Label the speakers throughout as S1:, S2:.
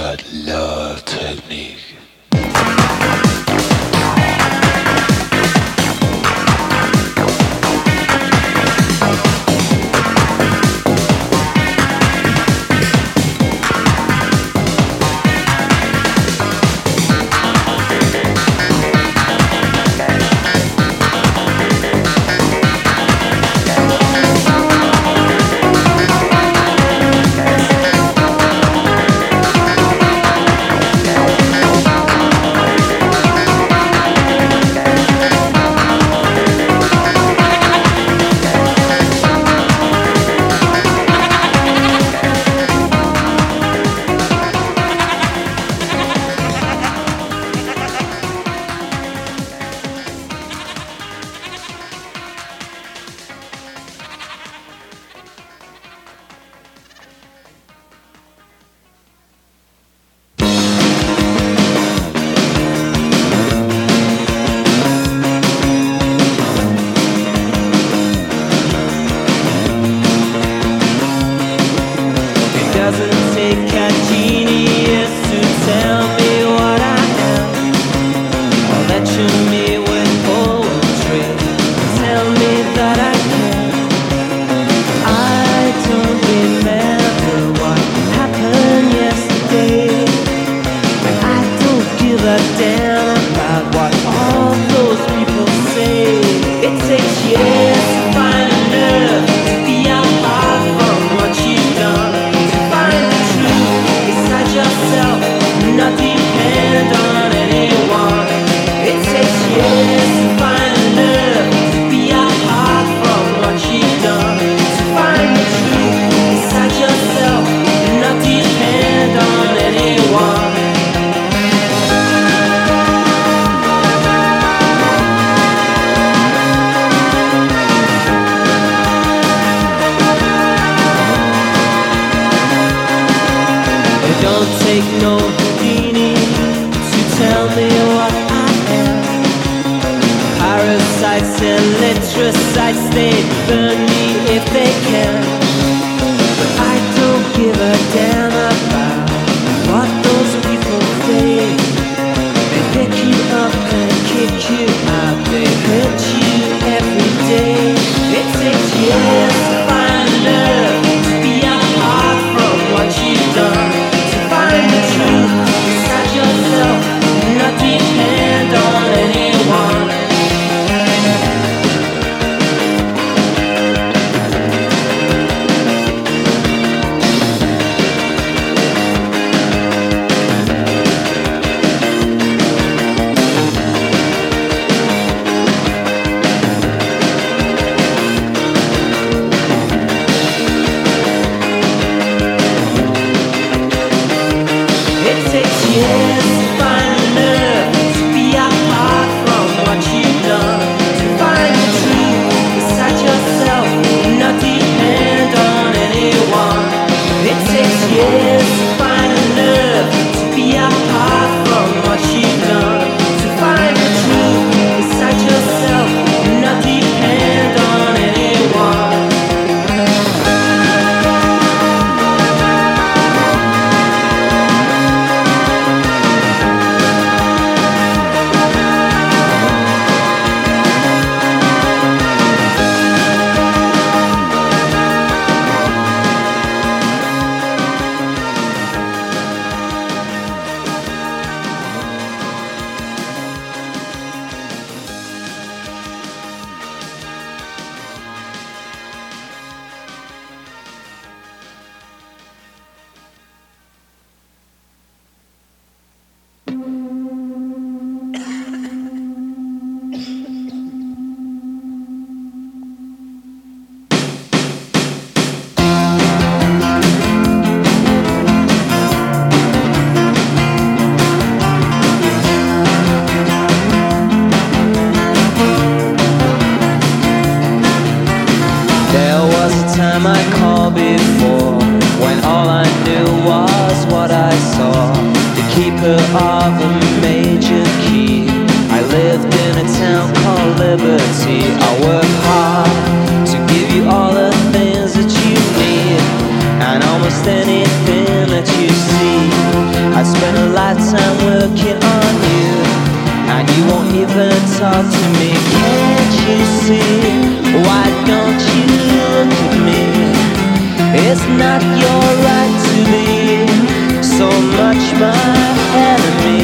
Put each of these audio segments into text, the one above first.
S1: that love technique.
S2: Anything that you see, I'd working on you, and you won't even talk to me. Can't you see? Why don't you look at me? It's not your right to be so much my enemy.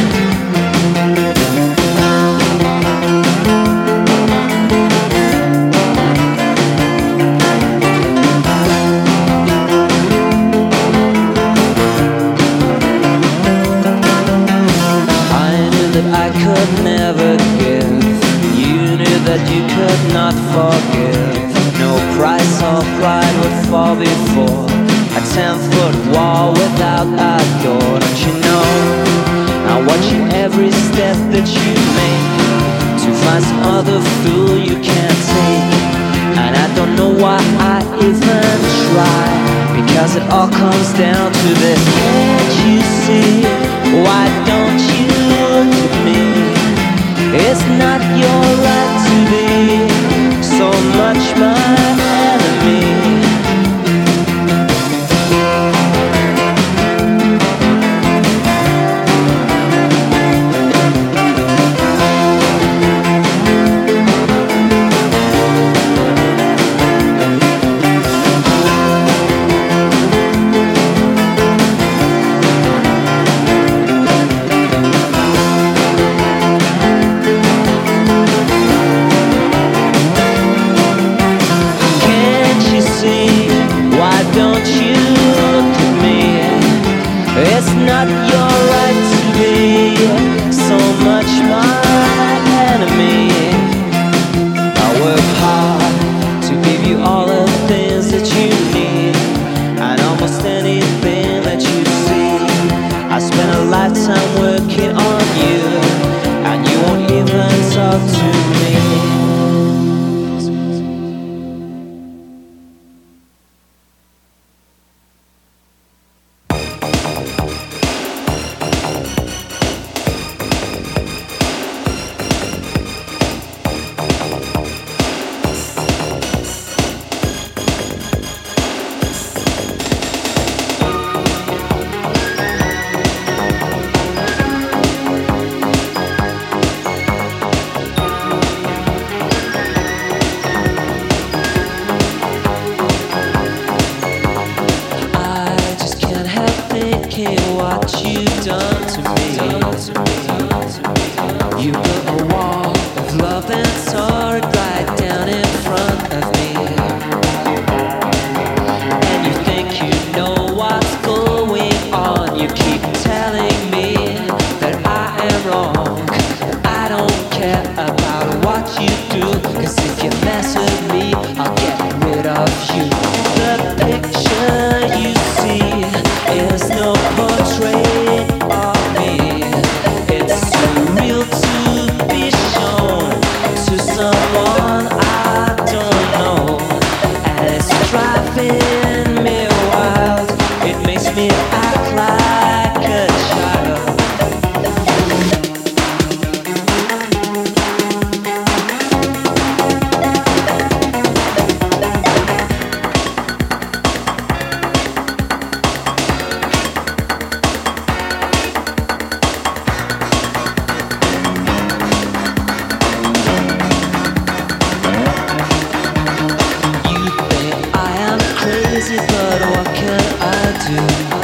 S2: I could never give. You knew that you could not forgive. No price or pride would fall before a 10-foot wall without a door. Don't you know? I'm watching every step that you make to find some other fool you can't take. And I don't know why I even try, because it all comes down to this. Can't you see? Why don't you look at me? It's not your right to be so much my enemy. It's not your right to be so much my enemy. I work hard to give you all the things that you need, and almost anything that you see. I spent a lifetime working on you, and you won't even talk to me. What you've done to me. You built a wall of love and tore it right down in front of me. And you think you know what's going on. You keep telling me that I am wrong. I don't care about what you do, 'cause if you mess with me, I'll get rid of you. The picture you see is no portrait of me. It's too real to be shown to someone I don't know, and it's driving me wild. It makes me act like a child. But what can I do?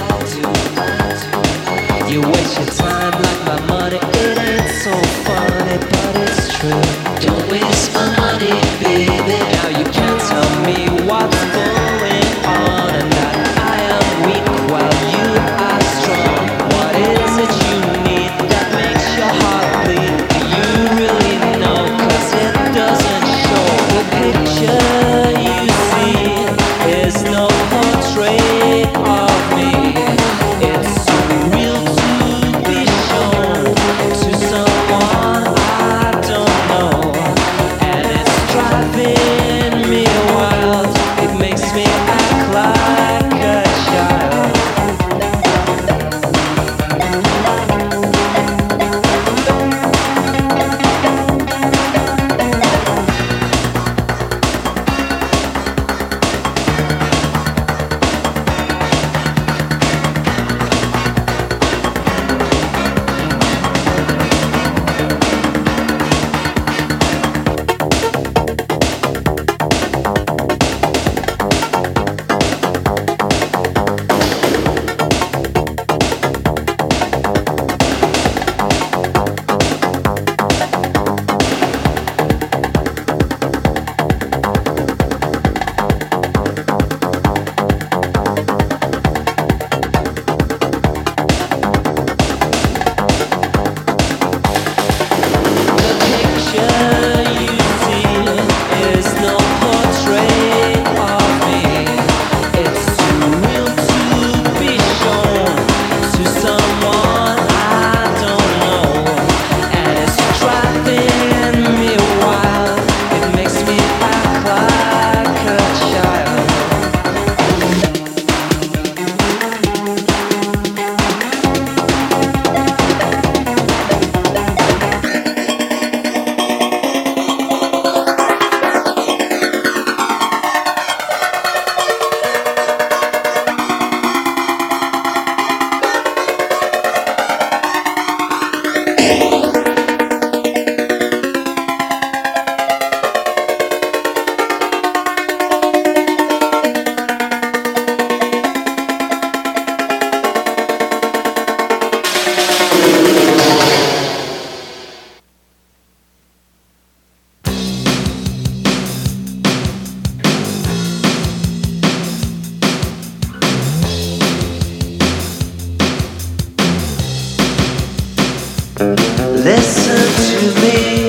S2: You waste your time like my money. It ain't so funny, but it's true. Don't waste my money, baby. Now you can't tell me what's going on, and that I am weak while you are strong. What is it you need that makes your heart bleed? Do you really know? 'Cause it doesn't show. The picture you see is no portrait of me. It's too real to be shown to someone I don't know, and it's driving me wild. It makes me act like a child. Listen to me.